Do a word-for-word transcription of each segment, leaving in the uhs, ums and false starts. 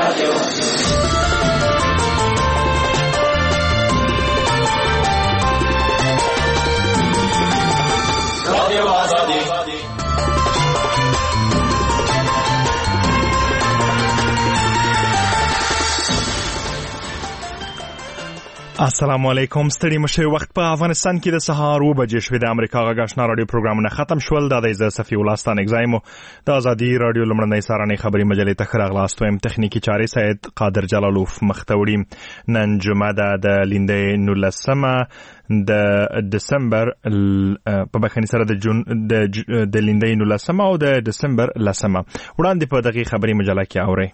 السلام علیکم. ستړي مشه وخت په افغانستان کې د سهار و بجې شوې. د امریکا غږ آشنا رادیو پروګرامونه ختم شول. دا د عزت صفی ولستان اگزایمو د ازادي رادیو لمړنۍ سارنۍ خبري مجلې ته خراغلاست ويم. تخنیکی چاري سید قادر جلالوف مختوړي. نن جمعه ده د لیندې نولسمه د دسمبر په بخښنې سره د جون د د لیندې نولسمه او د دسمبر لسمه. وړاندې په دغه خبري مجله کې اوري.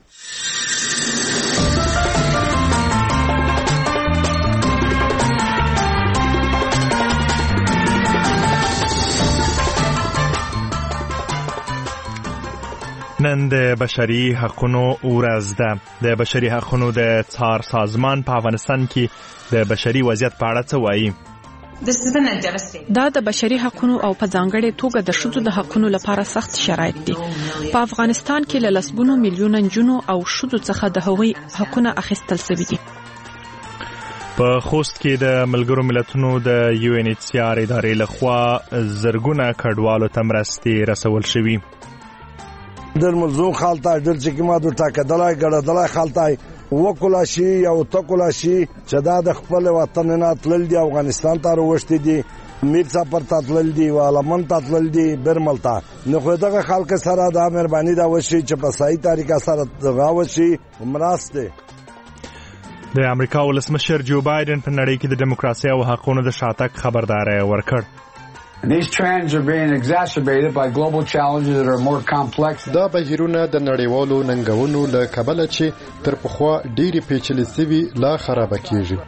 نن د بشري حقوقو ورځ ده. د بشري حقوقو د څار سازمان په افغانستان کې د بشري وضعیت په اړه څه وایي؟ دا د بشري حقوقو او په ځانګړې توګه د ښځو د حقوقو لپاره سخت شرایط دي. په افغانستان کې له لسګونو میلیونه نجونو او ښځو څخه د هغوی حقوقونه اخیستل شوي دي. په خوست کې د ملګرو ملتونو د یو ان ایچ سی آر ادارې لخوا زرګونه کډوالو ته مرستې رسول شوي. در ملزوم خالتای در چې ما د ټاکدلای ګړدلای خالتای وکولا شي او تکولا شي چې دا د خپل وطن نه تلل دي افغانستان ته وروشتي دي میر څپر ته تلل دي والمن ته تلل دي برمل ته نو خو دغه خلک سره دا مهرباني دا وشي چې په صحیح طریقه سره غاوشي مرسته. د امریکا ولسمشر جو بایدن په نړۍ کې د دیموکراسي او حقوقو د شاتګ خبرداري ورکړ. These trends are being exacerbated by global challenges that are more complex. دا بهیرونه د نړیوالو ننګونو له کبله چې تر پخوا ډېری پیچلې سوي لا خراب کیږي.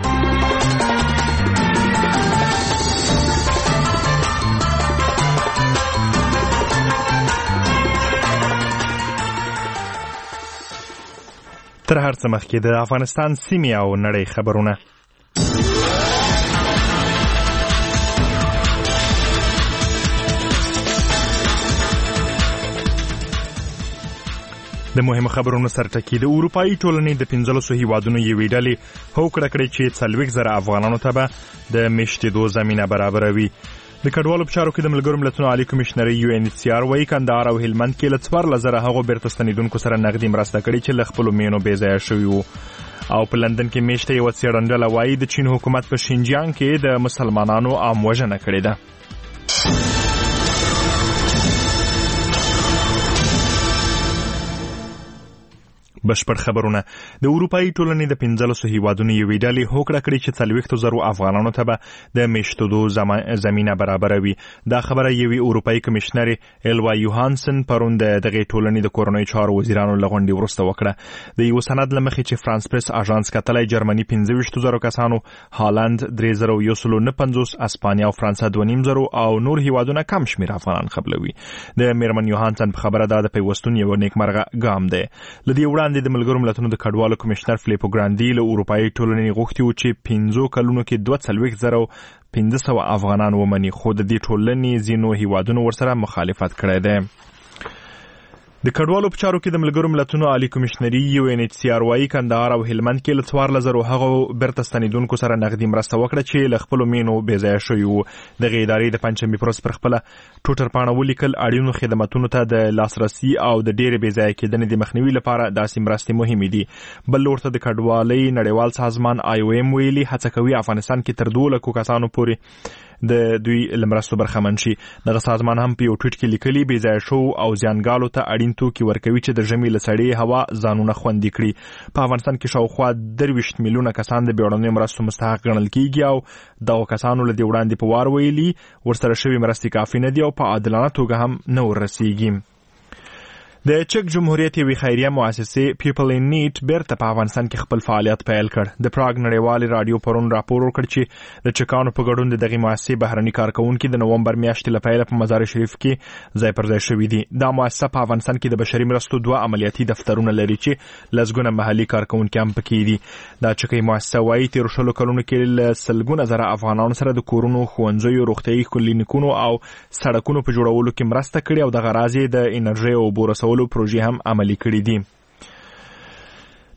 تر هر څه مخکې د افغانستان سیمې او نړۍ خبرونه. د مهمو خبرونو سرټکی. د اروپאי ټولنې د پنځلسو هیوادونو یوې ډلې هوکړه کړې چې څلوېښت زره افغانانو ته به د میشتېدو زمینه برابروي. د کډوالو په چارو کې د ملګرو ملتونو عالی کمشنري یو ان ایچ سی آر وايي کندهار او هلمند کې له څوارلس زره هغو بیرته ستنېدونکو سره نغدي مرسته کړې چې له خپلو مینو بې ځایه شوي وو. او په لندن کې میشته یوه څېړندله وايي د چین حکومت په شینجیانګ کې د مسلمانانو عام وژنه کړې ده. بشپړ خبرونه. د اروپאי ټولنې د پنځلسو هیوادونو یوې ډلې هوکړه کړې چې څلوېښتو زرو افغانانو ته به د میشتېدو زمینه برابروي. دا خبره یوې اروپאי کمشنري ایلوا یوهانسن پرون د دغې ټولنې د کورنیو چارو وزیرانو له غونډې وروسته وکړه. د یو سند له مخې چې فرانس پریس اژانس کتلی جرمني پنځه ویشتو زرو کسانو، هالند درې زره یو سل نه پنځوس، اسپانیا او فرانسه دوه نیم زرو او نور هیوادونه کم شمېر افغانان قبلوي. د میرمن یوهانسن په خبره دا د پیوستون یو نیکمرغه ګام دی. له دې وړاندې د ملګرو ملتونو د کډوالو کمشنر فلیپو ګراندي له اروپאי ټولنې غوښتي و چې پنځو کلونو کې دوه څلوېښت زره پنځه سوه افغانان ومني، خو د دې ټولنې ځینو هیوادونو ورسره مخالفت کړی دی. د کډوالو په چارو کې د ملګرو ملتونو عالی کمشنري یو ان ایچ سی آر وايي کندهار او هلمند کې له څوارلس زرو هغو بیرته ستنېدونکو سره نغدي مرسته وکړه چې له خپلو مینو بې ځایه شوي وو. دغې ادارې د پنجشنبې په ورځ پر خپله ټوټر پاڼه ولیکل اړینو خدماتونو ته د لاسرسي او د ډېرې بې ځایه کېدنې د مخنیوي لپاره داسې مرستې مهمې دي. بل لور ته د کډوالۍ نړیوال سازمان آی او ایم ویلي هڅه کوي افغانستان کې تر دوه لکو کسانو پورې د دوی لمرستو برخمن شي. دغه سازمان هم په یو ټویټ کې لیکلي بې ځایه شو او زیانګالو ته اړین توکي ورکوي چې د ژمي له سړې هوا ځانونه خوندي کړي. په افغانستان کې شاوخوا درویشت میلیونه کسان د بیړنیو مرستو مستحق ګڼل کیږي او دغو کسانو له دې وړاندې په وار ویلي ورسره شوي مرستې کافي نه دي او په عادلانه توګه هم نه وررسیږي. د چک جمهوریت یوې خیریه مؤسسې پیپل ان نیډ بیرته په افغانستان کې خپل فعالیت پیل کړ. د پراګ نړیوالې راډیو پرون راپور ورکړ چې د چکانو په ګډون د دغې مؤسسې بهرني کارکوونکي د نومبر میاشتې له پیله په مزار شریف کې ځای پر ځای شوي دي. دا مؤسسه په افغانستان کې د بشري مرستو دوه عملیاتي دفترونه لري چې لسګونه محلي کارکوونکي هم پکې دي. دا چکۍ مؤسسه وايي تېرو شلو کلونو کې له سلګونه زره افغانانو سره د کورونو، ښوونځیو، روغتیايي کلینیکونو او سړکونو په جوړولو کې مرسته کړې او دغه راز یې د انرژۍ او اوبو رسولو پروژې هم عملي کړې دي.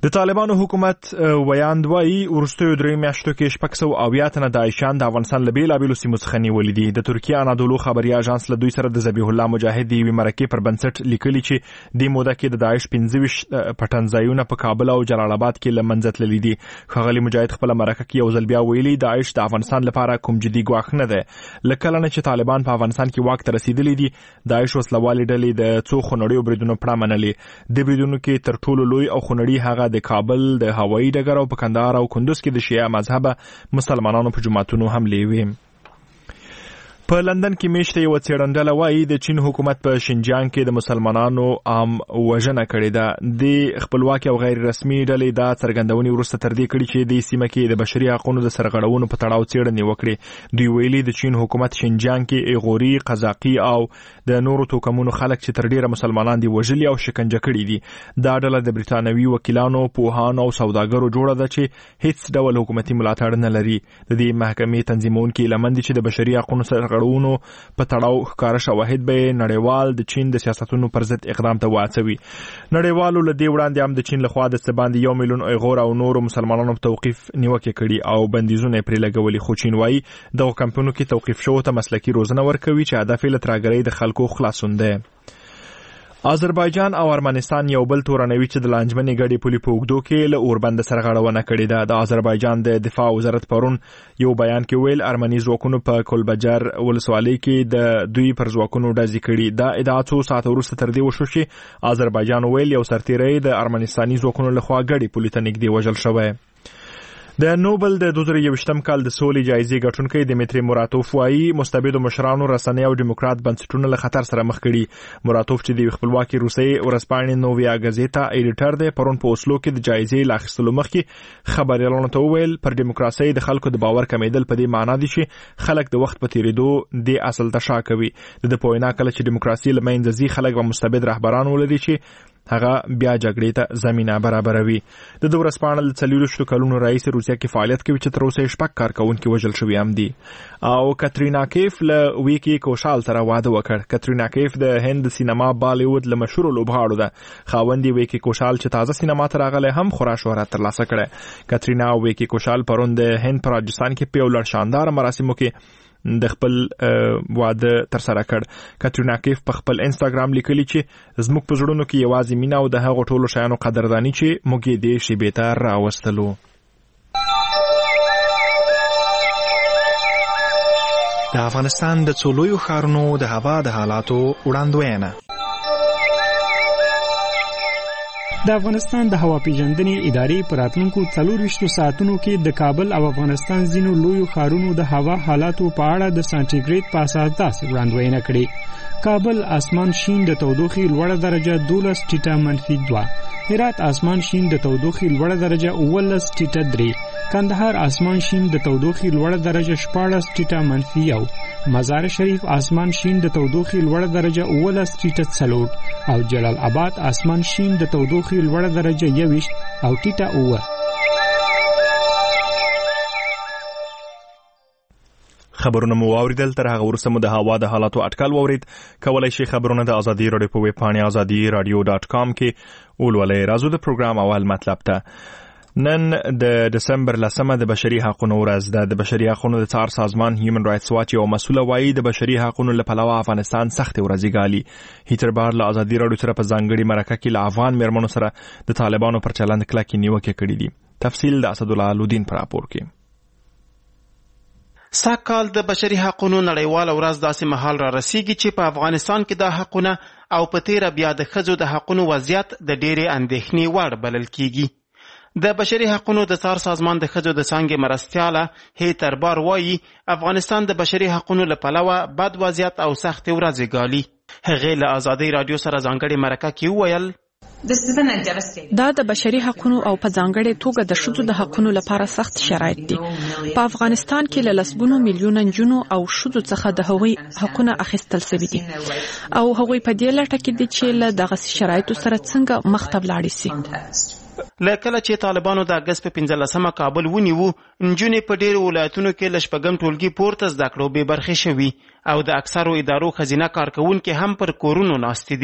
د طالبانو حکومت ویاند وایي ورستیو درې میاشتو کې شپږ سوه اویا تنه داعشان د افغانستان له بېلابېلو سیمو څخه نیولي دي. د ترکیې انادولو خبري اژانس له دوی سره د ذبیح الله مجاهد د یوې مرکې پر بنسټ لیکلي چې دې موده کې د داعش پنځه ویشت پټنځایونه په کابل او جلال آباد کې له منځه تللي دي. ښاغلي مجاهد خپله مرکه کې یو ځل بیا ویلي داعش د افغانستان لپاره کوم جدي ګواښ نه دی. له کله نه چې طالبان په افغانستان کې واک ته رسېدلي دي داعش وسلوالې ډلې د څو خونړیو بریدونو پړه منلې. د بریدونو کې تر ټولو لوی او خونړي هغه د کابل د هوایي ډګر او په کندهار او کندوز کې د شیعه مذهبه مسلمانانو په جوماتونو حملې وې. په لندن کې میشته یو څېړندله وایي د چین حکومت په شینجیانګ کې د مسلمانانو عام وژنه کړې ده. د خپلواکي او غیر رسمي ډلې دا څرګندونې وروسته تر دې کړي چې د سیمه کې د بشري حقوقو د سرغړونو په تړاو څېړنې وکړي. دوی ویلي د چین حکومت شینجیانګ کې ایغوري، قزاقي او د نورو توکمونو خلک چې تر ډیره مسلمانان دي وژلي او شکنجه کړي دي. دا ډله د بریتانوي وکیلانو، پوهانو او سوداګرو جوړه ده چې هیڅ ډول حکومتي ملاتړ نه لري. د دې محکمې تنظیمونکي لمن دي چې د بشري حقوقو سرغړونو په تړاو ښکاره شواهد به نړیوال د چین د سیاستونو پر ضد اقدام ته واچوي. نړیوالو له دې وړاندې هم د چین لخوا د څه باندې یو میلیون ایغور او نورو مسلمانانو په توقیف نیوکې کړي او بندیزونه یې پرې لګولي. خو چین وایي دغو کمپونو کې توقیف شوو ته مسلکي روزنه ورکوي چې هدف یې له ترهګرۍ د خلکو خلاصون دی. آذربایجان او ارمنستان یو بل تورنوي چې د لانجمنې ګډې پولې په اوږدو کې له اوربند سرغړونه کړې ده. د آذربایجان د دفاع وزارت پرون یو بیان کې ویل ارمني ځواکونو په کلبجر ولسوالۍ کې د دوی پر ځواکونو ډزې کړي. دا ادعا څو ساعته وروسته تر دې وشو چې آذربایجان ویل یو سرتیری د ارمنستاني ځواکونو لخوا ګډې پولې ته نږدې وژل شوی. د نوبل د دوه زره یوویشتم کال د سولې جایزې ګټونکی دمیتری موراتوف وایي مستبدو مشرانو رسنۍ او ډیموکرات بنسټونه له خطر سره مخ کړي. موراتوف چې د خپلواکي روسي ورځپاڼې نوویا غزیتا ایډیټر دی پرون په اوسلو کې د جایزې له اخیستلو مخکې خبريالانو ته وویل پر ډیموکراسي د خلکو د باور کمیدل په دې معنی دي چې خلک د وخت په تیریدو د اصل ته شا کوي. د په وینا کله چې ډیموکراسي له منځه ځي خلک به مستبد رهبران ولري چې هغه بیا جګړې ته زمينه برابروي. د دوه ورځپاڼې د څلورشتو کلونو رئیس روسیا کې فعالیت کوي چې تر اوسه شپږ کارکونکي وژل شوي هم دي. او کاترینا کیف له ویکی کوشال سره واده وکړ. کاترینا کیف د هند سینما بالیوود له مشهور لوبغاړو ده. خاوندې ویکی کوشال چې تازه سینما ته راغلی هم خورا شهرت ترلاسه کړی. کاترینا او ویکی کوشال پرون د هند په راجستان کې په یو لړ شاندار مراسمو کې د خپل واده تر سره کړ. کاترینا کیف په خپل انستګرام لیکلي چې زموږ په زړونو کې یوازې مینه او د هغو ټولو شیانو قدرداني چې موږ یې دې شیبې ته راوستلو. د افغانستان د څو لویو ښارونو د هوا د حالاتو وړاندوینه. د افغانستان د هوا پیژندنې ادارې په راتلونکو څلور ویشتو ساعتونو کې د کابل او افغانستان ځینو لویو ښارونو د هوا حالاتو په اړه د سانټیګریډ په اساس داسې وړاندوینه کړې. کابل اسمان شین د تودوخې لوړه درجه دولس ټیټه منفي دوه، هرات اسمان شین د تودوخې لوړه درجه اوولس ټیټه درې، کندهار اسمان شین د تودوخې لوړه درجه شپاړس ټیټه منفي یو، مزار شریف اسمان شین د تودوخې لوړه درجه اوولس ټیټه څلور او جلال آباد اسمان شین د تودوخې لوړه درجه یویشت او ټیټه اوه. خبرونه مو واوریدل. تر هغه وروسته مو د هوا د حالاتو اټکل واورید. کولای شئ خبرونه د ازادي رادیو په ویب پاڼې ازادي رادیو ډاټ کام کې ولولئ. راځو د پروګرام اول مطلب ته. نن د دسمبر لسمه د بشري حقوقو ورځ ده. د بشري حقوقو د څار سازمان هیومن رائټس واچ یو مسؤل وایي د بشري حقوقو له پلوه افغانستان سخت ورځي ګالي. هیتر بار له ازادي رادیو سره په ځانګړي مرکه کې له افغان مېرمنو سره د طالبانو پر چلند کلکې نیوکې کړې دي. تفصیل د اسدالله الدین پر راپور کې. ساکال د بشري حقوقو نړیواله ورځ داسې مهال را رسیږي چې په افغانستان کې د حقوقو او په تیر بیا د ښځو د حقوقو وضعیت د ډېرې اندېښنې وړ بلل کیږي. د بشري حقوقو د څار سازمان د ښځو د څانګې مرستیاله هیتر بار وایي افغانستان د بشري حقوقو له پلوه بد وضعیت او سختې ورځې ګالي. هغې له ازادۍ رادیو سره ځانګړې مرکه کې وویل دا د بشري حقوقو او په ځانګړې توګه د ښځو د حقوقو لپاره سخت شرایط دي. په افغانستان کې له لسګونو میلیونه نجونو او ښځو څخه د هغوی حقوقونه اخیستل شوي دي او هغوی په دې لټه کې دي چې له دغه شرایطو سره څنګه مخ ته ولاړ شي. له کله چې طالبانو د اګست په پنځلسمه کابل ونیو، نجونې په ډېرو ولایتونو کې له شپږم ټولګي پورته زده کړو بې برخې شوي او د اکثرو ادارو ښځینه کارکوونکې هم پر کورونو ناستې دي.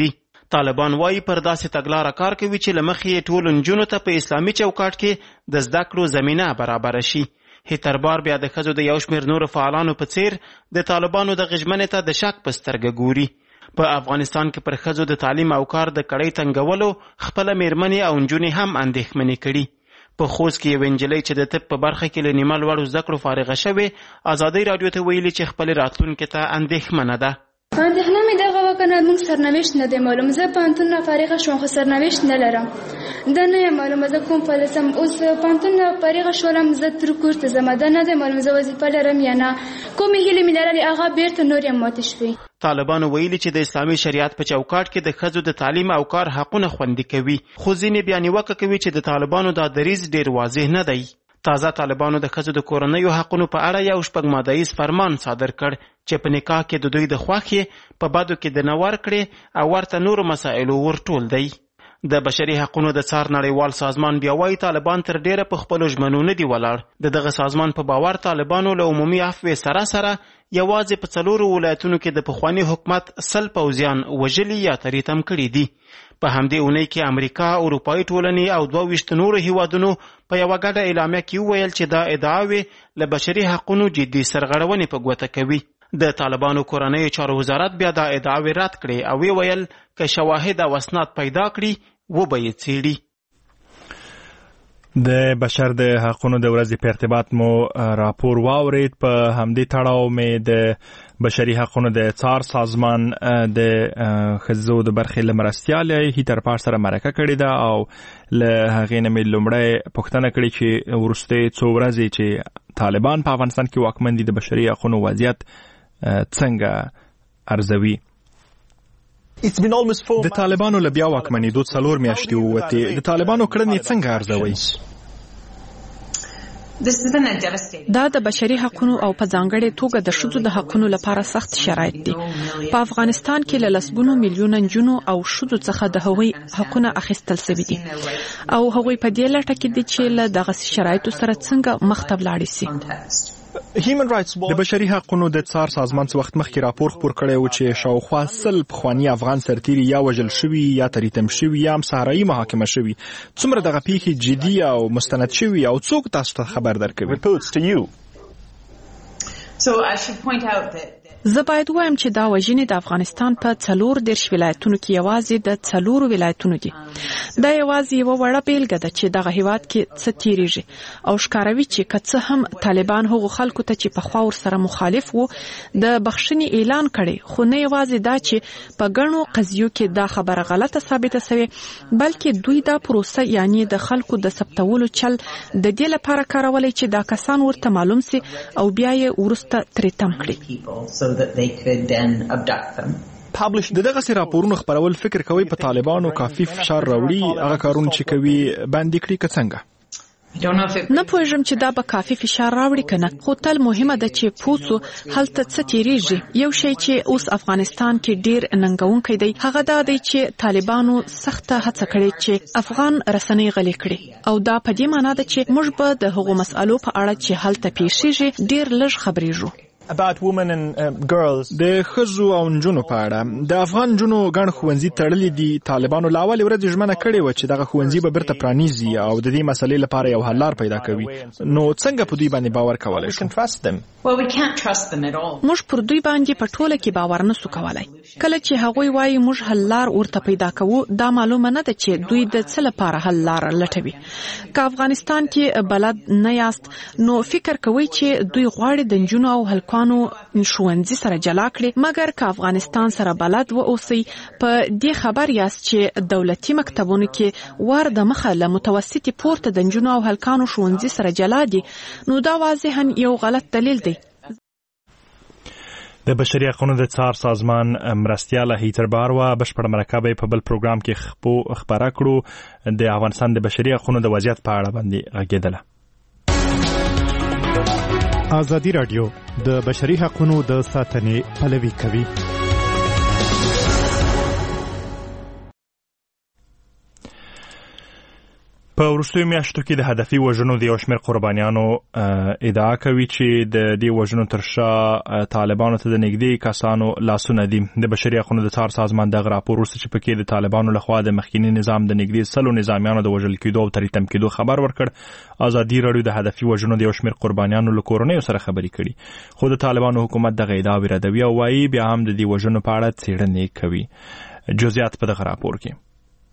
طالبان وايي پر داسې تګلاره کار کوي چې له مخې ټولو نجونو ته په اسلامي چوکاټ کې د زده کړو زمینه برابره شي. هیتربار بیا د ښځو د یو شمېر نورو فعالانو په څیر د طالبانو د غژمنې ته د شک په سترګه ګوري. په افغانستان کې پر ښځو د تعلیم او کار د کړۍ تنګولو خپله میرمنې او نجونې هم اندېښمنې کړي. په خوست کې یو نجلۍ چې د طب په برخه کې له نیمه لوړو زده کړو فارغه شوې ازادۍ راډیو ته ویلي چې خپلې راتلونکي ته اندېښمنه ده. اندېښنه مې دغه وکنه موږ سرنوشت نه دی معلوم. زه پوهنتون نه فارغه شوم خو سرنوشت نه لرم. دا نه یم معلومه زه کوم فعال سم. اوس پوهنتون نه فارغه شولم زه تر کور ته ځم. دا نه دی معلوم زه وظیفه لرم یا نه. کومې هیلې مې لرلې هغه بیرته نور یې ماتې شوې. طالبانو ویلي چې د اسلامي شریعت په چوکاټ کې د ښځو د تعلیم او کار حقونه خوندي کوي، خو ځینې بیا نیوکه کوي چې د طالبانو دا دریځ ډیر واضح نه دی. تازه طالبانو د ښځو د کورنیو حقونو په اړه یو شپږ مادهیز فرمان صادر کړ چې په نکاح کې د دوی د خوښې په بدو کې د نه ورکړې او ورته نورو مسایلو ورټول دی. د بشري حقونو د څار نړیوال سازمان بیا وایي طالبان تر ډیره په خپلو ژمنو نه دي ولاړ. د دغه سازمان په باور طالبانو له عمومي عفوې سره سره یوازې په څلورو ولایتونو کې د پخواني حکومت سل پوځیان وژلي یا تریتم کړي دي. په همدې اونۍ کې امریکا، اروپایي ټولنې او دوه ویشت نورو هیوادونو په یوه ګډه اعلامیه کې وویل چې دا ادعاوې له بشري حقونو جدي سرغړونې په ګوته کوي. د طالبانو کورنیو چارو وزارت بیا دا ادعاوې رد کړې او ویل که شواهد او اسناد پیدا کړي و به یې څېړي. د بشر د حقونو د ورځې په ارتباط مو راپور واورید. په همدې تړاو مې د بشري حقونو د څار سازمان د ښځو د برخې له مرستیالې هیترپار سره مرکه کړې ده او له هغې نه مې لومړی پوښتنه کړې چې وروستۍ څو ورځې چې طالبان په افغانستان کې واکمن دي د بشري حقونو وضعیت څنګه ارزوي. د طالبانو له بیا واکمنېدو څلور میاشتې ووتې. د طالبانو کړنې څنګه ارزوئ؟ دا د بشري حقونو او په ځانګړې توګه د ښځو د حقونو لپاره سخت شرایط دي. په افغانستان کې له لسګونو میلیونه نجونو او ښځو څخه د هغوی حقونه اخیستل شوي دي او هغوی په دې لټه کې دي چې له دغسې شرایطو سره څنګه مخته ولاړې سي. د بشري حقونو د څار سازمان څه وخت مخکې راپور خپور کړی و چې شاوخوا سل پخواني افغان سرتیري یا وژل شوي یا تریتم شوي یا هم صحرایي محاکمه شوي. څومره دغه پیښې جدي او مستند شوي او څوک تاسو ته خبر درکوي؟ زه باید وایم چې دا وژنې د افغانستان په څلور دېرش ولایتونو کې یوازې د څلورو ولایتونو دي. دا یوازې یوه وړه بیلګه ده چې دغه هیواد کې څه تیریږي او ښکاروي چې که څه هم طالبان هغو خلکو ته چې پخوا ورسره مخالف وو د بخښنې اعلان کړی، خو نه یوازې دا چې په ګڼو قضیو کې دا خبره غلطه ثابته سوې، بلکې دوی دا پروسه یعنی د خلکو د ثبتولو چل د دې لپاره کارولی چې دا کسان ورته معلوم سي او بیا یې وروسته ترې تم کړي. د دغه سي راپورونو خبرول فکر کوي په طالبانو کافي فشار راوړي هغه کارونه چې کوي باندې کړي که څنګه؟ نه پوهېږم چې دا به کافي فشار راوړي که نه، خو تل مهمه ده چې پوه هلته څه تیریږي. یو شی چې اوس افغانستان کې ډیر ننګونکی دی هغه دا دی چې طالبانو سخته هڅه کړې چې افغان رسنۍ غلې کړي او دا په دې معنا ده چې موږ به د هغو مسألو په اړه چې هلته پیښیږي ډیر لږ خبرېږو. د ښځو او نجونو په اړه د افغان نجونو ګڼ ښوونځي تړلي دي. طالبانو له اولې ورځې ژمنه کړې وه چې دغه ښوونځي به بیرته پرانیزي او د دې مسلې لپاره یو حل لار پیدا کوي. نو څنګه په دوی باندې باور کولی شو؟ موږ پر دوی باندې په ټوله کې باور نسو کولی. کله چې هغوی وایي موږ حل لار ورته پیدا کوو، دا معلومه نه ده چې دوی د څه لپاره حل لار لټوي. که افغانستان کې بلد نه یاست نو فکر کوئ چې دوی غواړي د نجونو او هلکانو ښوونځي سره جلا کړي، مګر که افغانستان سره بلد و اوسئ په دې خبر یاست چې دولتي مکتبونو کې ور د مخه له متوسطې پورته د نجونو او هلکانو ښوونځي سره جلا دي، نو دا واضحاً یو غلط دلیل دی. د بشري حقونو د څار سازمان مرستیاله هیتربار و بشپړ مرکه په بل پروګرام کې خبره کړو د افغانستان د بشري حقونو د وضعیت په اړه باندې غږېدله. ازادي راډیو د بشري حقونو د ساتنې پلوي کوي. په وروستیو میاشتو کې د هدفي وژنو د یو شمېر قربانیانو ادعا کوي چې د دې وژنو تر شا طالبانو ته د نږدې کسانو لاسونه دي. د بشري حقوقو د څار سازمان دغه راپور وروسته چې پکې د طالبانو لخوا د مخکینی نظام د نږدې سلو نظامیانو د وژل کېدو او تریتم کېدو خبر ورکړ. ازادي راډیو د هدفي وژنو د یو شمېر قربانیانو له کورنیو سره خبرې کړي، خو د طالبانو حکومت دغه ادعا ردوي او وایي بیا هم د دې وژنو په اړه څېړنې کوي. جزئیات په دغه راپور کې.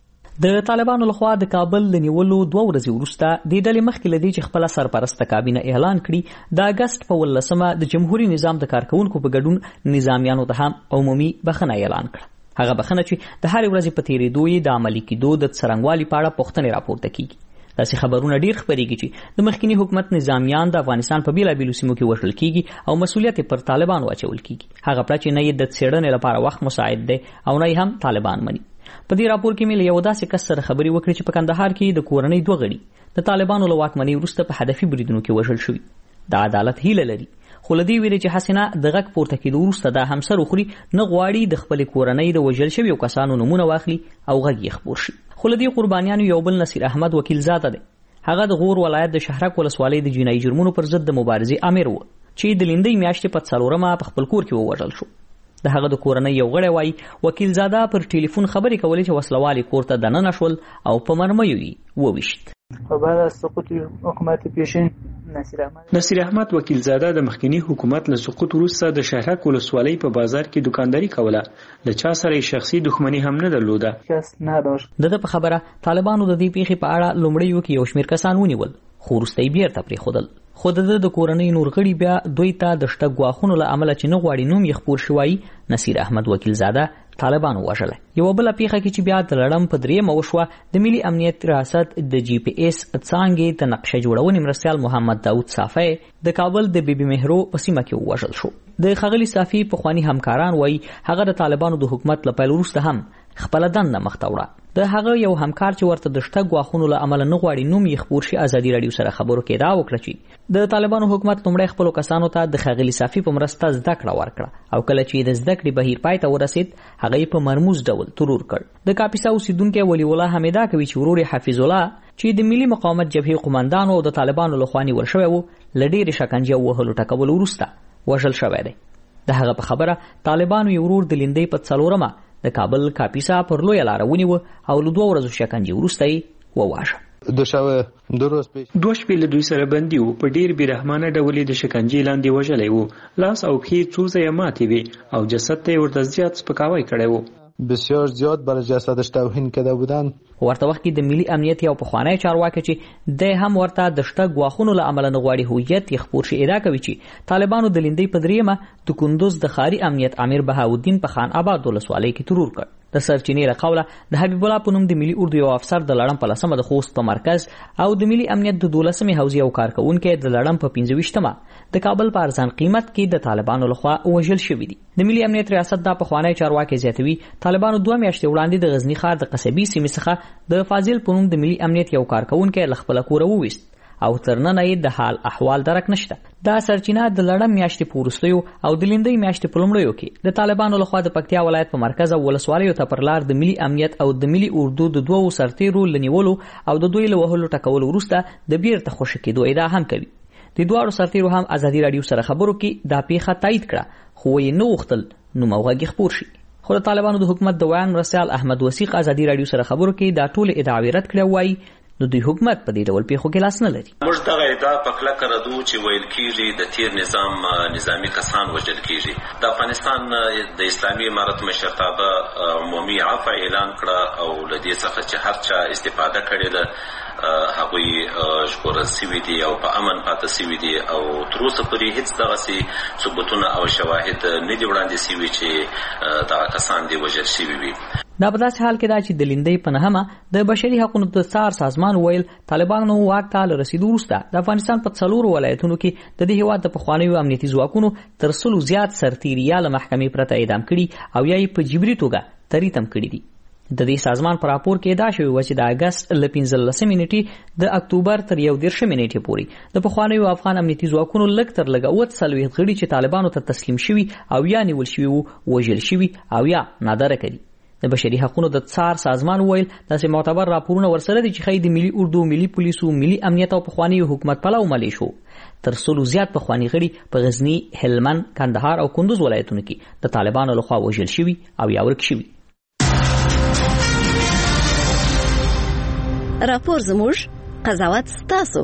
د طالبانو لخوا د کابل د نیولو دوه ورځې وروسته د ډلې مخکې لدی چې خپل سرپرسته کابینه اعلان کړي د اگست په ولسمه د جمهوریت نظام د کارکونکو په ګډون نظامیانو ته هم عمومي بخښنه اعلان کړه. هغه بخښنه چې د هر ورځې په تیریدو یې د عملي کېدو د څرنګوالي په اړه پوښتنې راپورته کیږي. داسې خبرونه ډیر خپرېږي چې د مخکینی حکومت نظامیان د افغانستان په بیلابیلو سیمو کې وژل کیږي او مسؤلیت پر طالبانو اچول کیږي. هغه پړه چې نه یې د څېړنې لپاره وخت مساعد دی او نه هم طالبان مني. په دې راپور کې مې یو داسې کس سره خبرې وکړې چې په کندهار کې د کورنۍ دوه غړي د طالبانو له واکمنۍ وروسته په هدفي بریدونو کې وژل شوي. د عدالت هیله لري، خو له دې ویرې چې حسینه د غږ پورته کېدو وروسته دا هم سر وخوري نه غواړي د خپلې کورنۍ د وژل شویو کسانو نومونه واخلي او غږ یې خپور شي. خو له دې قربانیانو یو بل نصیر احمد وکیل زاده دی. هغه د غور ولایت د شهرک ولسوالۍ د جنایي جرمونو پر ضد د مبارزې امیر و چې د لیندۍ میاشتې په څلورمه په خپل کور کې ووژل شو. د هغه د کورنۍ یو غړی وایي وکیل زاده پر ټلیفون خبرې کولې چې وسلوالې کور ته دننه شول او په مرمیو یې وویشت. و بعد از سقوط حکومت پیشین نصیر احمد نصیر احمد وکیل زاده د مخکنی حکومت له سقوط وروسته د شهرک ولسوالۍ په بازار کې دکانداري کوله. له چا سره شخصي دښمني هم نه درلوده. کس نه داشت. د په خبره طالبانو د دې پیښې په اړه لومړی کې یو شمېر کسان ونیول، خو وروسته یې بیرته پرېښودل. خو د د کورنۍ نور غړي بیا دوی ته د شته ګواښونو له امله چې نه غواړي نوم یې خپور شوی نصیر احمد وکیل زاده طالبانو وژلی. یوه بله پیښه کې چې بیا د لړم په دریمه وشوه د ملي امنیت ریاست د جی پی ایس څانګې د نقشه جوړونې مرستیال محمد داود صافی د کابل د بیبي مهرو په سیمه کې ووژل شو. د ښاغلي صافي پخواني همکاران وایي هغه د طالبانو د حکومت له پیل وروسته هم خپله دنده مخته وړه. د هغه یو همکار چې ورته د شته ګواښونو له امله نه غواړي نوم یې خپور شي ازادي راډیو سره خبرو کې ادعا وکړه چې د طالبانو حکومت لومړی خپلو کسانو ته د ښاغلي صافي په مرسته زده کړه ورکړه او کله چې د زده کړې بهیر پای ته ورسید هغه یې په مرموز ډول ترور کړ. د کاپیسا اوسیدونکی ولی الله هم ادعا کوي چې ورور حفیظ الله چې د ملي مقاومت جبهې قومندان او د طالبانو لخوا نیول شوی و له ډېرې شکنجې او وهلو ټکولو وروسته وژل شوی دی. د هغه په خبره طالبانو یې ورور د لیندۍ په څلورمه د کابل کاپیسا پر لویه لاره ونیوه او له دوه ورځو شکنجې وروسته یې وواژه. دوه شپې له دوی سره بندي وو. په ډېر بېرحمانه ډول یې د شکنجې لاندې وژلی وو. لاس او پښې څو ځایه ماتې وې او جسد ته یې ورته زیات سپکاوی کړی وو. بسیار زیاد برای جسدش توهین کرده بودند. ورته وخت کې د ملي امنیت یو پخوانی چارواکی چې د هم ورته د شته ګواښونو له امله نه غواړي هویت یې خپور شي ادعا کوي چې طالبانو د لیندۍ په دریمه د کندوز د ښاري امنیت امیر بهاودین په خان آباد ولسوالۍ کې ترور کړ. د سرچینې له قوله د حبیب الله په نوم د ملي اردو یو افسر د لړم په لسمه د خوست په مرکز او د ملي امنیت د دولسمې حوزې یو کارکونکی د لړم په پنځه ویشتمه د کابل په ارزان قیمت کې د طالبانو لخوا وژل شوي دي. د ملي امنیت ریاست دا پخوانی چارواکی زیاتوي طالبانو دوه میاشتې وړاندې د غزنی ښار د قصبي سیمې څخه د فاضل په نوم د ملي امنیت یو کارکونکی له خپله کوره وویست او تر ننه یې د حال احوال درک نشته. دا سرچینه د لړم میاشتې په وروستیو او د لیندۍ میاشتې په لومړیو کې د طالبانو لخوا د پکتیا ولایت په مرکز او ولسوالیو ته پر لار د ملي امنیت او د ملي اردو د دوو سرتیرو له نیولو او د دوی له وهلو ټکولو وروسته د بیرته خوشي کېدو ادعا هم کوي. د دواړو سرتیرو هم ازادي راډیو سره خبرو کې دا پیښه تایید کړه، خو یې نه غوښتل نوم او غږ خپور شي. خو د طالبانو د حکومت د ویان مرستیال احمد وثیق ازادي راډیو سره خبرو کې دا ټول ادعاوې رد کړې وایي نو دوی حکومت په دې ډول پیښو کې لاس نه لري. موږ دغه ادعا په کلکه ردو چې ویل کېږي د تیر نظام نظامي کسان وژل کېږي. د افغانستان د اسلامي امارت مشرتابه عمومي عفو اعلان کړه او له دې څخه چې هر چا استفاده کړې ده هغوی ژغورل سوي دي او په امن پاتې سوي دي او تر اوسه پورې هیڅ دغسې ثبوتونه او شواهد نه دي وړاندې سوي چې دغه کسان دي وژل سوي وي. دا په داسې حال کې دا چې د لیندۍ په نهمه د بشري حقوقو د څار سازمان ویل طالبانو واک ته له رسیدو وروسته د افغانستان په څلورو ولایتونو کې د دې هېواد د پخوانیو امنیتي ځواکونو تر سلو زیات سرتیري یا له محکمې پرته اعدام کړي او یا یې په جبري توګه تریتم کړي دي. د دې سازمان په راپور کې ادعا شوې وه چې د اګست له پنځلسمې نیټې د اکتوبر تر یو دېرشمې نیټې پورې د پخوانیو افغان امنیتي ځواکونو لږ تر لږه اووه څلوېښت غړي چې طالبانو ته تسلیم شوي او یا نیول شوي وو وژل شوي او یا نادره کړي. د بشري حقوقو د څار سازمان ویل داسې معتبر راپورونه ورسره دي چې ښایي د ملي اردو، ملي پولیسو، ملي امنیت او پخواني حکومت پلو ملیشو تر سلو زیات پخواني غړي په غزنی، هلمند، کندهار او کندوز ولایتونو کې د طالبانو لخوا وژل شوي او یا ورک شوي. راپور زموږ، قضاوت ستاسو.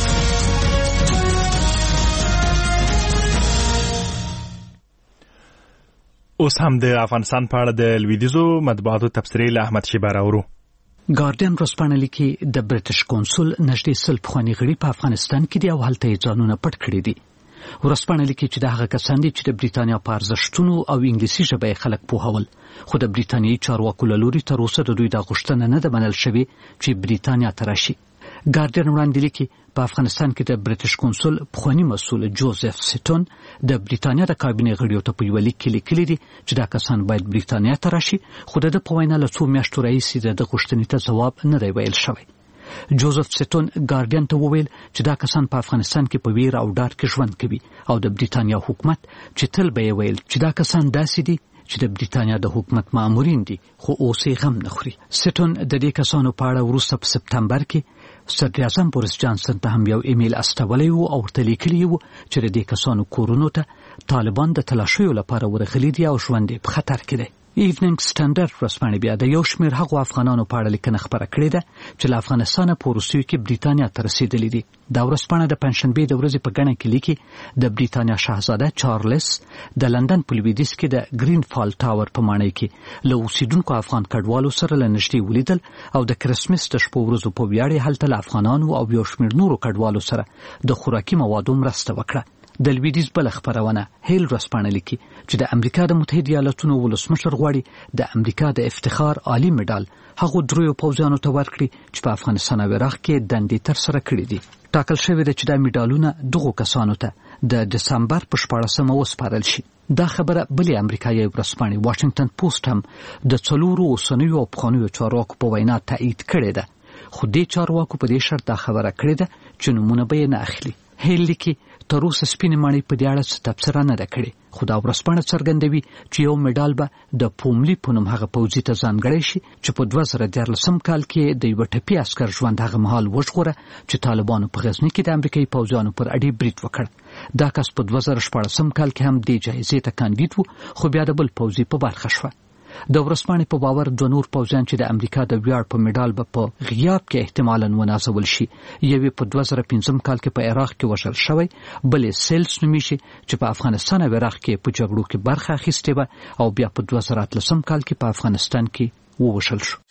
اوس هم د افغانستان په اړه د لویدیځو مطبوعاتو تبصرې له احمد شیبه راوړو. ګارډین ورځپاڼه لیکي د برټش کونسل نږدې سل پخواني غړي په افغانستان کې دي او هلته یې ځانونه پټ کړي دي. ورځپاڼه لیکي چې د هغه کسان دي چې د بریتانیا په ارزښتونو او انګلیسي ژبه یې خلک پوهول، خو د بریتانیایي چارواکو له لوري تر اوسه د دوی دا غوښتنه نه ده منل شوې چې بریتانیا ته راشي. ګارډین وړاندې لیکي په افغانستان کې د برټش کونسل پخواني مسؤل جوزف سیټون د بریتانیا د کابینې غړیو ته په یو لیک کې لیکلي دي چې دا کسان باید بریتانیا ته راشي، خو د په وینا له څو میاشتو راهیسې د دغه غوښتنې ته ځواب نه دی ویل شوی. جوزف سیټون ګارډین ته وویل چې دا کسان په افغانستان کې په ویر او ډار کې ژوند کوي او د بریتانیا حکومت چې تل به یې ویل چې دا کسان داسې دي چې د بریتانیا د حکومت مامورین دي، خو اوس یې غم نه خوري. سیټون د دې کسانو په اړه وروسته په سپتمبر کې صدر اعظم بوریس جانسن ته هم یو ایمیل استولی و او ورته لیکلي و چې د دې کسانو کورونو ته طالبان د تلاشیو لپاره ورغلي دي او ژوند یې په خطر کې دی. ایوننګ سټنډرډ ورځپاڼې بیا د یو شمېر هغو افغانانو په اړه لیکنه خپره کړې ده چې له افغانستانه په وروستیو کې بریتانیا ته رسېدلي دي. دا ورځپاڼه د پنجشنبې د ورځې په ګڼه کې لیکي د بریتانیا شاهزاده چارلس د لندن په لویدیځ کې د ګرین فال ټاور په ماڼۍ کې له اوسیدونکو افغان کډوالو سره له نږدې ولیدل او د کرسمس د شپو ورځو په ویاړ یې هلته له افغانانو او یو شمېر نورو کډوالو سره د خوراکي موادو مرسته وکړه. د لویدیځ بله خپرونه هیل ورځپاڼه لیکي چې د امریکا د متحده ایالاتونو ولسمشر غواړي د امریکا د افتخار عالي مډال هغو دریو پوځیانو ته ورکړي چې په افغانستان او عراق کې دندې ترسره کړي دي. ټاکل شوې ده چې دا مډالونه دغو کسانو ته د دسمبر په شپاړسمه وسپارل شي. دا خبره بلې امریکایي ورځپاڼې واشنګټن پوسټ هم د څلورو اوسنیو او پخوانیو چارواکو په وینا تایید کړې ده، خو دې چارواکو په دې شرط دا خبره کړې ده چې نومونه به یې نه اخلي. هیل لیکي تر اوسه سپینې ماڼۍ په دې اړه څه تبصره نه ده کړې، خو دا ورځپاڼه څرګندوي چې یو مډال به د پوملي په نوم هغه پوځي ته ځانګړی شي چې په دوه زره دیارلسم کال کې د یوه ټپي عسکر ژوند هغه مهال وژغوره چې طالبانو په غزني کې د امریکایي پوځیانو پر اډې برید وکړ. دا کس په دوه زره شپاړسم کال کې هم دې جایزې ته کاندید و، خو بیا د بل پوځي په برخه شوه. د ورځپاڼې په باور دوه نور پوځیان چې د امریکا د ویاړ په مډال به په غیاب کې احتمالاً ونازول شي، یوې په دوه زره پنځم کال کې په عراق کې وژل شوی، بلې سیلز نومیږي چې په افغانستان او عراق کې په جګړو کې برخه اخیستې وه او بیا په دوه زره اتلسم کال کې په افغانستان کې ووژل شو.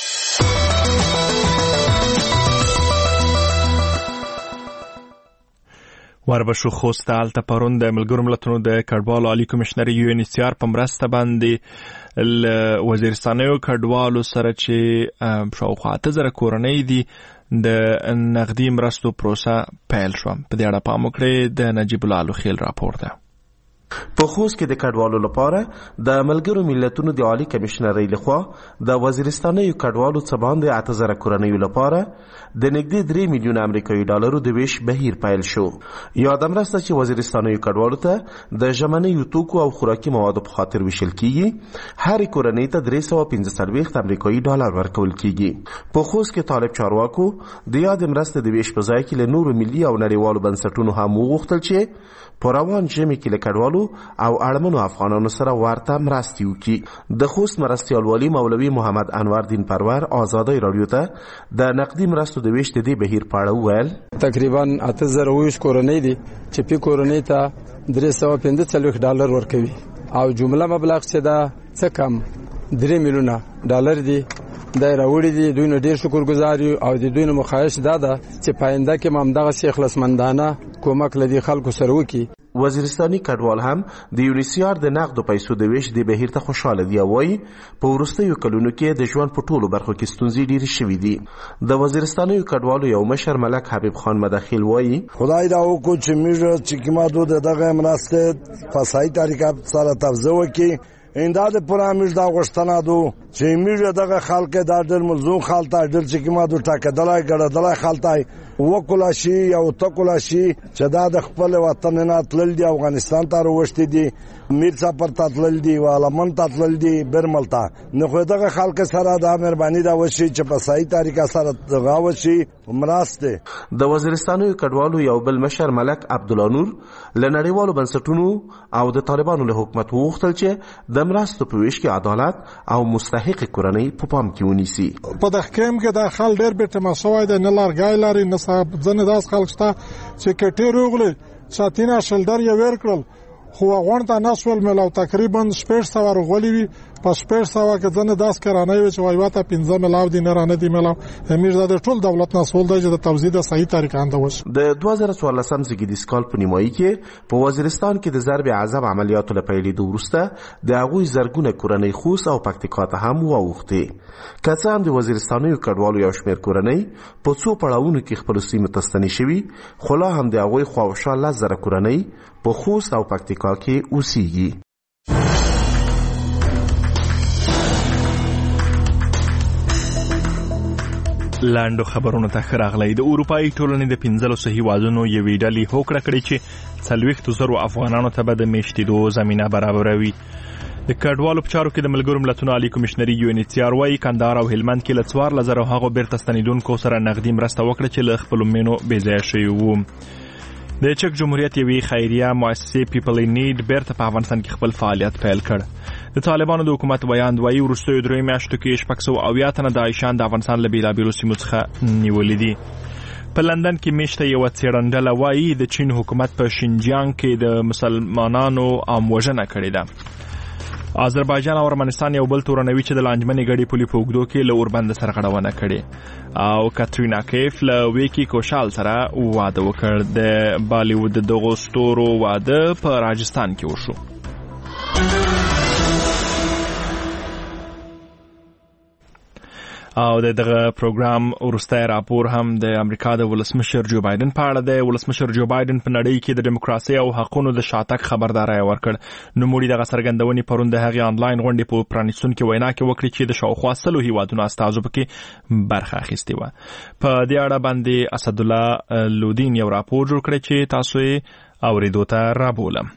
وربشو خوست هلته پرون د ملګرو ملتونو د کډوالو عالی کمشنر یو ان ایچ سی آر په مرسته باندې وزیرستانیو کډوالو سره چې شاوخوا اته زره کورنۍ دي د نقدي مرستو پروسه پیل شو. په دې اړه پام وکړئ، د نجیب الله لوخیل راپور ده. په خوست کې د کډوالو لپاره د ملګرو ملتونو د عالی کمشنرۍ لخوا د وزیرستانیو کډوالو څخه باندې اته زره کورنیو لپاره د نږدې درې میلیون امریکایي ډالرو د ویش بهیر پیل شو. یاد مرسته چې وزیرستانیو کډوالو ته د ژمنیو توکو او خوراکي موادو په خاطر ویشل کیږي، هر کورنۍ ته درې سوه پنځه څلوېښت امریکایي ډالر ورکول کیږي. په خوست کې طالب چارواکو د یاد مرسته د ویش په ځای کې له نورو ملي او نړیوالو بنسټونو هم وغوښتل چې په روان ژمي کې له کډوالو او اړمنو افغانانو سره ورته مرستې وکړي. د خوست مرستیال والي مولوي محمد انور دین پرور آزادۍ راډیو ته د نقدي مرستو د ویش د دې بهیر په اړه وویل. تقریبا اته زره اووه ویشت کورنۍ دي چې په کورنۍ ته درې سوه پنځه څلوېښت ډالر ورکوي او جمله مبلغ چې دا څه کم درې میلیونه ډالر دي. دا راوړي دي، دوی نه ډیر شکرګزار یو او د دوی نه مخایش دا ده چې پاینده کې هم دغسې اخلاصمندانه کومک له دې خلکو سره وکړي. وزیرستاني کډوال هم د یو ان ایچ سی آر د نقدو پیسو د ویش د بهیر ته خوشاله دي او وایي په وروستیو کلونو کې د ژوند په ټولو برخو کې ستونزې ډېرې شوي دي. د وزیرستانیو کډوالو یو مشر ملک حبیب خان مداخیل وایي خدای دا وکړو چې موږ چې کومه د دغه مرستې په صحیح طریقه سره توزیع وکړي. ایندا د پرامش دا غوښتنه دو چې موږ دغه خلک دا ډېر ملزوم خالته ډېر چې کومه د ټاکدلای ګړدلای خالته وکولا شي او تکولا شي چې دا د خپل وطن نه تلل دي افغانستان ته وروشتي دي میر څپر ته تلل دي والمن ته تلل دي برمل ته نو خو دغه خلک سره دا مهرباني دا وشي چې په صحیح طریقه سره دغه وشي مراسته د وزیرستانو کډوالو یو بل مشر ملک عبدالله نور لنړیوالو بنسټونو او د طالبانو له حکومت وغوښتل چې د مرستو په ویش کې عدالت او مستحق کورنۍ په پام کې ونیسي. په دغه کېم کې د خل ډېر بیت مسوي د نه لارګای لري نه صاحب ځنه داس خلک شته چې کټي روغلي ساتینا شلډر یې ور کړل خو غون ته نسول ملو تقریبا شپږ سوه ورغولي وي په شپږ سوه کې ځنه داس کرانه وي چې وای واته پنځه ملاو دي نه رانه دي ملاو همیشه د ټول دولت نسول دی چې د توزیع د صحیح طریقه انده وش د دوه زره څوارلسم زیږدیز کال په نیمایي کې په وزیرستان کې د ضرب عذاب عملیاتو لپاره د ورسته د هغوی زرګونه کورنۍ خوست او پکتیکا ته هم واوښتي. که څه هم د وزیرستاني کډوالو یو شمېر کورنۍ په څو پړاوونو کې خپلو سیمو ته ستنې شوي خو لا هم د هغوی خواوشا لس زره کورنۍ په خوست او پکتیکا کې اوسېږي. لاندو خبرونه ته راغلي. د اروپאי ټولنې د پنځلسو هیوادونو یوې ډلې هوکړه کړې چې څلوېښتو زرو افغانانو ته به د میشتېدو زمینه برابروي. د کډوالو په چارو کې د ملګرو ملتونو عالی کمشنري یو ان ایچ سی ار وايي کندهار او هلمند کې له څوارلس زرو هغو بیرته ستنېدونکو سره نغدي مرسته وکړه چې له خپلو مینو بېځایه شوي وو. د چک جمهوریت یوې خیریه مؤسسې پیپل ان نیډ بیرته په افغانستان کې خپل فعالیت پیل کړ. د طالبانو د حکومت بیان وایي وروستیو دریو میاشتو کې شپږ سوه اویا تنه داعشان د افغانستان له بېلابېلو سیمو څخه نیولي دي. په لندن کې میشته یوه څېړندله وایي د چین حکومت په شینجیانګ کې د مسلمانانو عاموژنه کړې ده. آذربایجان او ارمنستان یو بل تورنوي چې د لانجمنې ګډې پولې په اوږدو کې له اوربند سرغړونه کړې او کاترینا کیف له ویکي کوشال سره واده وکړ. د بالیوود د دغو ستورو واده په راجستان کې وشو. او د دغه پروګرام وروستی راپور هم د امریکا د ولسمشر جو بایدن په اړه دی. ولسمشر جو بایدن په نړۍ کې د دیموکراسي او حقونو د شاتګ خبرداری ورکړ. نوموړي دغه څرګندونې پرون د هغې آنلاین غونډې په پرانیستونکې وینا کې وکړې چې د شاوخوا سلو هیوادونو استازو پکې برخه اخیستې وه. په دې اړه باندې اسدالله لودین یو راپور جوړ کړی چې تاسو یې اورېدو ته رابولم.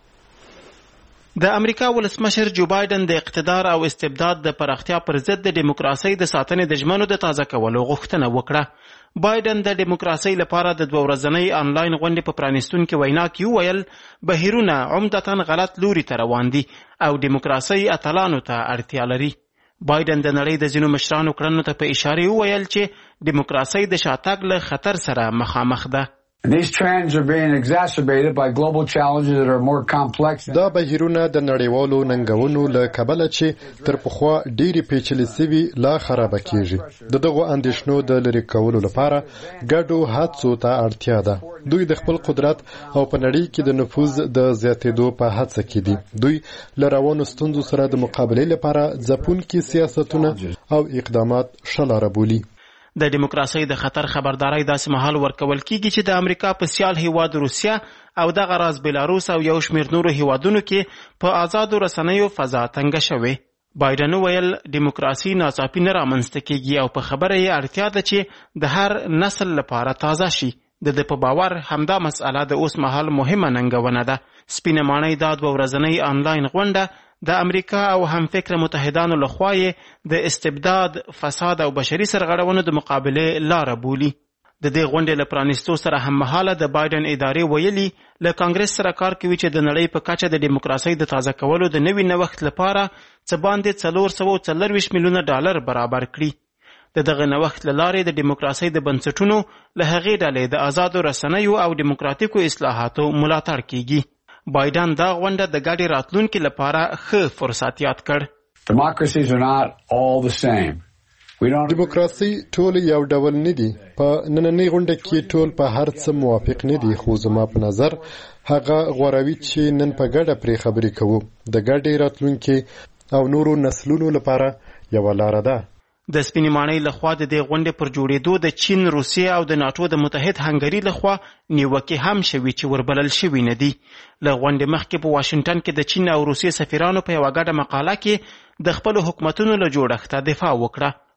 د امریکا ولسمشر جو بایدن د اقتدار او استبداد د پراختیا پر ضد د دیموکراسۍ د ساتنې د ژمنو د تازه کولو غوښتنه وکړه. بایدن د دیموکراسۍ لپاره د دوه ورځنۍ آنلاین غونډې په پرانیستونکې وینا کې وویل بهیرونه عمدتاً غلط لوري ته روان دي او دیموکراسۍ اتلانو ته اړتیا لري. بایدن د نړۍ د ځینو مشرانو کړنو ته په اشارې وویل چې دیموکراسۍ د شاتګ له خطر سره مخامخ ده. These trends are being exacerbated by global challenges that are more complex. دا بهیرونه د نړیوالو ننګونو له کبله چې تر پخوا ډېری پیچلې سوي لا خرابه کیږي. د دغو اندېښنو د لرې کولو لپاره ګډو هڅو ته اړتیا ده. دوی د خپل قدرت او په نړۍ کې د نفوذ د زیاتېدو په هڅه کې دي. دوی له روانو ستونزو سره د مقابلې لپاره ځپونکي سیاستونه او اقدامات ښه لاره بولي. د دیموکراسۍ د خطر خبرداري داسې مهال ورکول کیږي چې د امریکا په سیال هیواد روسیه او دغه راز بلاروس او یو شمېر نورو هیوادونو کې په آزادو رسنیو فضا تنګه شوې. بایدن وویل دیموکراسي ناڅاپي نه رامنځته کیږي او په خبره یې اړتیا ده چې د هر نسل لپاره تازه شي. د ده په باور همدا مسئله د اوس مهال مهمه ننګونه ده. سپینه ماڼۍ دا دوه ورځنۍ آنلاین غونډه د امریکا او همفکره متحدانو لخوا یې د استبداد، فساد او بشري سرغړونو د مقابلې لاره بولي. د دې غونډې له پرانیستو سره هممهاله د بایدن ادارې ویلي له کانګرس سره کار کوي چې د نړۍ په کچه د دیموکراسۍ د تازه کولو د نوي نوښت لپاره څه باندې څلور سوه څلرویشت میلیونه ډالر برابر کړي. د دغه نوښت له لارې د دیموکراسۍ د بنسټونو له هغې ډلې د آزادو رسنیو او دیموکراتیکو اصلاحاتو ملاتړ کیږي. بایدن دا غونډه د ګډې راتلونکي لپاره ښه فرصت یاد کړ. Democracies are not all the same. دیموکراسي ټول یو ډول نه دي. په نننۍ غونډه کې ټول په هر څه موافق نه دي، خو زما په نظر هغه غوروي چې نن په ګډه پرې خبرې کوو د ګډې راتلونکي او نورو نسلونو لپاره یوه لاره ده. د سپینې ماڼۍ لخوا د دې غونډې پر جوړېدو د چین، روسیې او د ناټو د متحد هنګري لخوا نیوکې هم شوي چې وربلل شوي نه دي. له غونډې مخکې په واشنګټن کې د چین او روسیې سفیرانو په یوه ګډه مقاله کې د خپلو حکومتونو له جوړښته دفاع وکړه.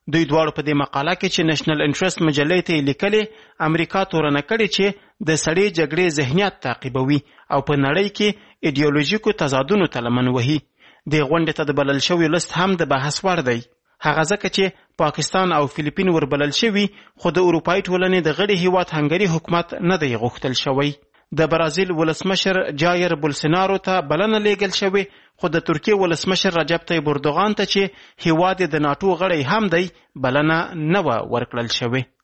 دوی دواړو په دې مقاله کې چې نېشنل انټرست مجلې ته لیکلي امریکا تورنه کړې چې د سړې جګړې ذهنیت تعقیبوي او په نړۍ کې ایډیولوژیکو تضادونو ته لمن وهي. د غونډې ته د بلل شوی لست هم د بحث وړ دی. هغه ځکه چې پاکستان او فلیپین وربلل شوي خو د اروپایي ټولنې د غړي هیواد هنګري حکومت نه دی غوښتل شوی. د برازیل ولسمشر جایر بولسنارو ته بلنه لیږل شوې خو د ترکیې ولسمشر رجب طیب اردوغان ته چې هیواد د ناتو غړی هم دی بلنه نه و ورکړل شوې.